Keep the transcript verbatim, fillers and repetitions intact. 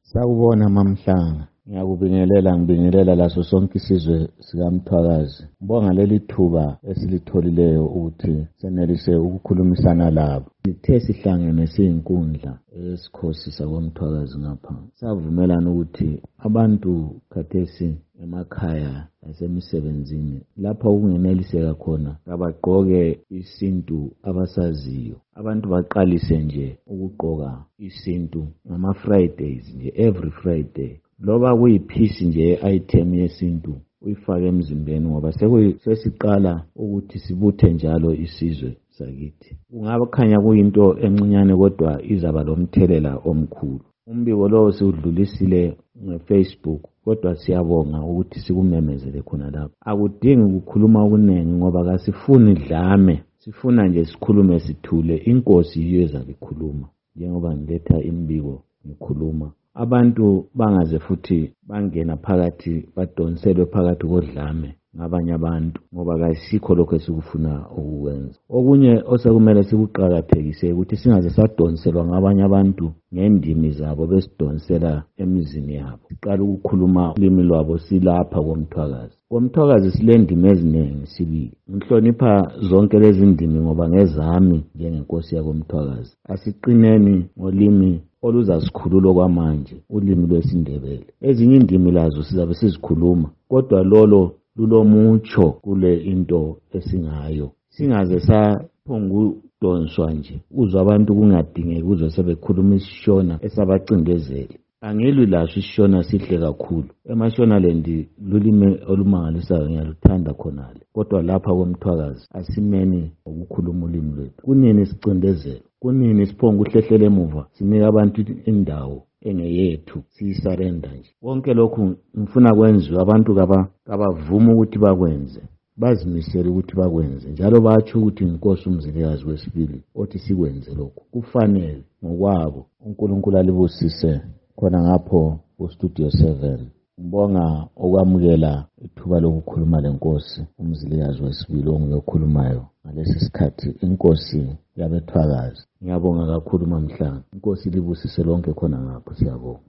Sawubona Mamhlanga, ngiyakubingelela ngibingelela laso sonke isizwe sikaMthwakazi. Ngibonga leli thuba esilitholileyo ukuthi senelise ukukhulumisana labo. Sithe sihlangene siyinkundla esikhosi sakwaMthwakazi ngapha. Savumelana ukuthi abantu khathesi emakhaya nasemisebenzini lapha okungeneliseka khona abagqoke isintu abasaziyo. Abantu baqalise nje ukugqoka isintu ngama Fridays nje, every Friday. Loba kuyiphisi nje item yesintu uyifake emzimbeni ngoba sesiqala ukuthi sibuthe njalo isizwe sakithi. Kungaba khanya kuyinto encinyane kodwa izaba lomthelela omkhulu. Umbiko lo siudlulisile ngeFacebook kodwa siyabonga ukuthi sikumemezele khona lapho. Akudingi ukukhuluma okunengi ngoba kasifuni dlame, sifuna nje sikhulume sithule. Inkosi yiyo ezabe ikhuluma njengoba ngiletha imbiko ngikhuluma. Abantu bangaze futhi bangena phakathi badonselwe phakathi kodlame ngabanye abantu ngoba kayisikho lokho esikufuna ukukwenza. Okunye osekumele sikuqhakathekise ukuthi singaze sadonselwa ngabanye abantu ngendimi zabo besidonsela emizini yabo. Siqala ukukhuluma ulimi lwabo silapha koMthwakazi. koMthwakazi silendimi eziningi sibili. Ngihlonipha zonke lezi ndimi ngoba ngezami njengenkosi yakoMthwakazi. Asiqineni ngolimi oluzasikhulula kwamanje, ulimi lwesiNdebele. Ezinye indimi lazo sizabe sizikhuluma kodwa lolo lulomutsho kule into esingayo. Singaze saphongudonswa nje uzwe abantu kungadingeki uzwe sebekhuluma isishona esabacindezeli. Angilwi laso isishona sihle kakhulu. EmaShonaland lulimi olumangalisayo, ngiyaluthanda khonale. Kodwa lapha koMthwakazi asimeni ukukhuluma ulimi lwethu. Kunini sicindezelo? Kunini siphonga uhlehlela emuva sinika abantu indawo engeyethu siyisarenda nje? Konke lokhu ngifuna kwenziwe abantu kabavuma ukuthi bakwenze, bazimisela ukuthi bakwenze njalo batsho ukuthi inkosi uMzilikazi wesibili othi sikwenze lokhu kufanele ngokwabo. uNkulunkulu alibusise khona ngapho ku-Studio seven. Ngibonga okwamukela ithuba lokukhuluma lenkosi uMzilikazi wesibili ongiyokhulumayo ngalesi sikhathi, inkosi yabeThwakazi. Ngiyabonga kakhulu Mamhlanga. Inkosi libusise lonke khona ngapho, siyabonga.